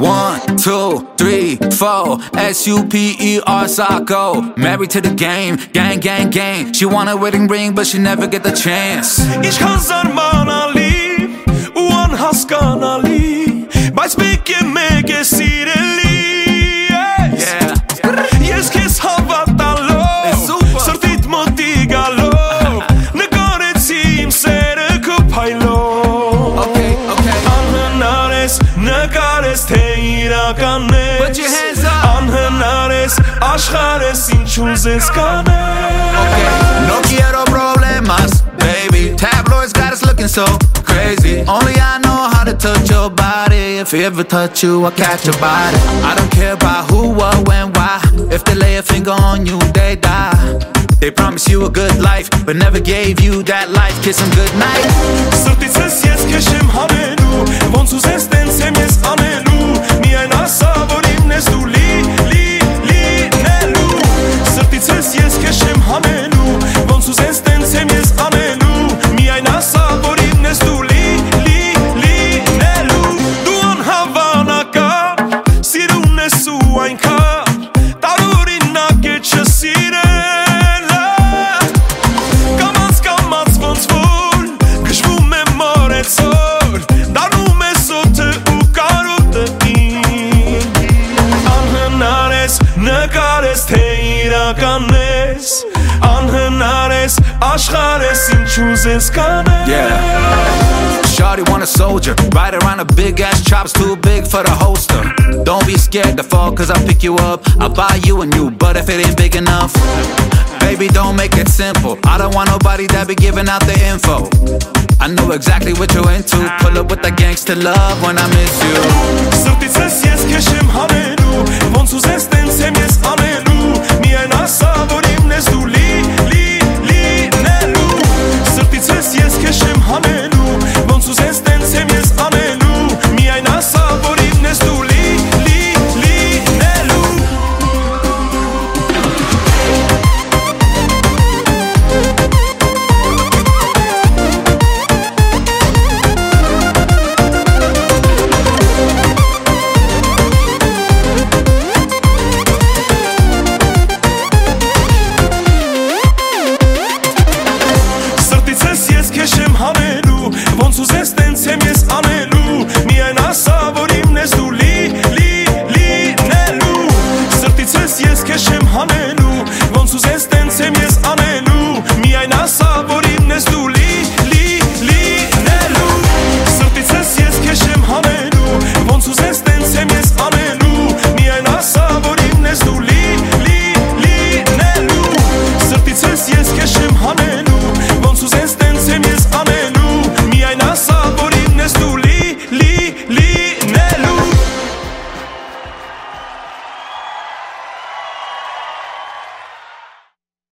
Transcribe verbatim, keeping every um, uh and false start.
One, two, three, four, S U P E R, psycho. Married to the game, gang, gang, gang. She want a wedding ring, but she never get the chance. Ինչքան զարմանալի ու անհասկանալի, բայց մեկ է մեկ է սիրելի. Ես քեզ հավատալով, սրտիդ մոտի գալով, նկարեցի իմ սերը քո փայլով. Անհնար ես նկարես թե իրական ես, անհնար ես աշխարհս ինչ ուզես կանես. No quiero problemas, baby. Tabloids got us looking so crazy. Only I know how to touch your body. If I ever touch you, I'll catch your body. I don't care about who, what, when, why. If they lay a finger on you, they die. They promise you a good life, but never gave you that life. Kiss them goodnight. Սրտից ես ես քեզ եմ հանելու, ոնց ուզես տենց եմ ես անելու. Միայն ասա, որ իմն ես դու լի, լի, լինելու. Սրտից ես ես քեզ եմ հանելու, ոնց ուզես տենց եմ ես անելու. Միայն ասա, որ իմն ես դու լի, լի, լինելու. Դու անհավանական, սիրուն ես ու այնքան, տարօրինակ է չսիրելը. Կամաց կամաց ոնց որ գժվում է մորեցոր, դառնում ես օդը ու կարոտը իմ. Անհնար ես նկարես թե իրական ես, անհնար ես աշխարհս ինչ ուզես կանես. Shawty want a soldier, ride around a big ass chops, too big for the holster. Don't be scared to fall, cause I'll pick you up. I'll buy you a new, but if it ain't big enough, baby, don't make it simple. I don't want nobody that be giving out the info. I know exactly what you're into. Pull up with that gangster love when I miss you.